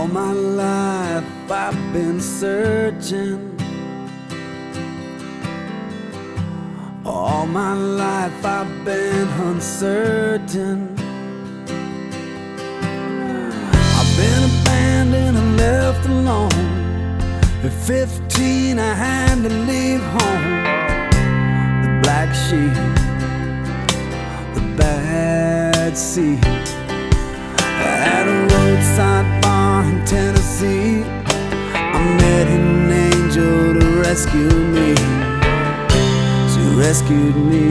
All my life I've been searching. All my life I've been uncertain. I've been abandoned and left alone. At 15 I had to leave home. The black sheep, the bad seed. At a roadside bar in Tennessee, I met an angel to rescue me. She rescued me.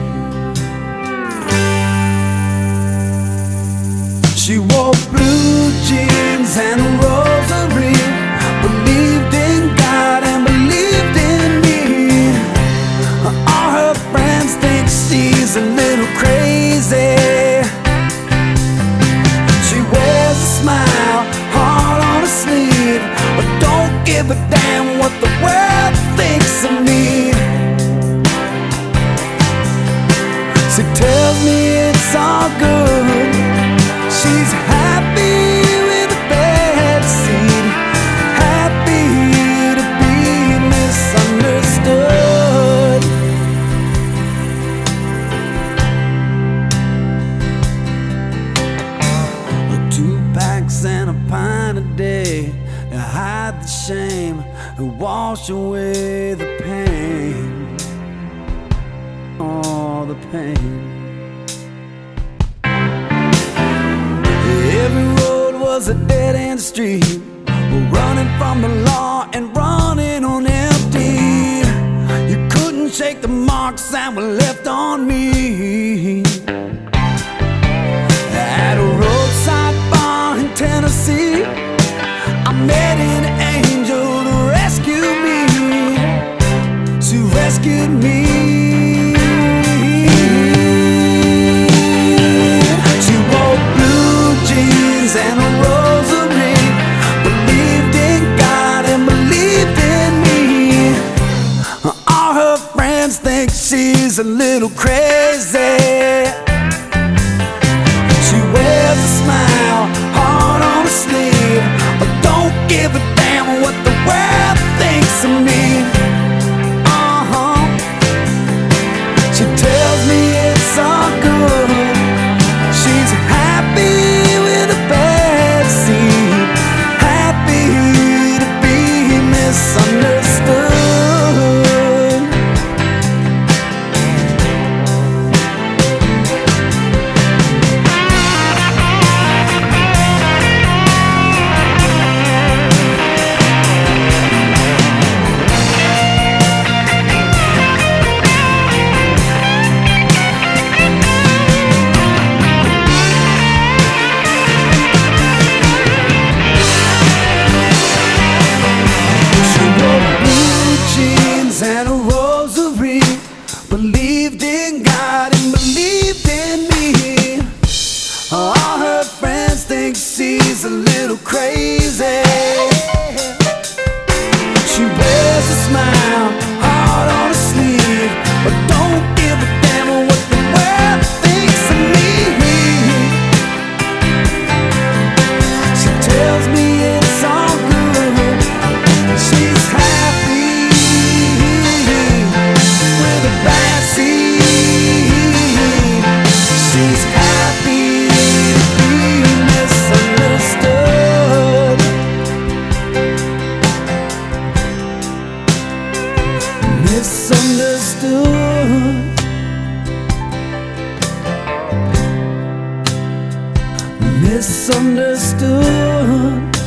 She wore blue jeans and a rosary, believed in God and believed in me. All her friends think she's a little crazy. Smile, heart on her sleeve, but don't give a damn what the world thinks of me. She tells me it's all good. She's happy with a bad seed, happy to be misunderstood. And a pint a day to hide the shame and wash away the pain. Oh, the pain. Every road was a dead-end street, running from the law and running on empty. You couldn't shake the marks that were left on me. At a roadside bar in Tennessee, I met an angel to rescue me. She rescued me. She wore blue jeans and a rosary, believed in God and believed in me. All her friends think she's a little crazy. She wears a smile, heart on her sleeve, but don't give a damn what the world thinks of me. She tells me it's all good. She's happy with a bad seed, happy to be misunderstood. And a rosary, believed in God and believed in me. All her friends think she's a little crazy. She wears a smile, heart on her sleeve, but don't give a damn what the world thinks of me. She tells me it's all good. She's happy. She's happy to be misunderstood. Misunderstood. Misunderstood.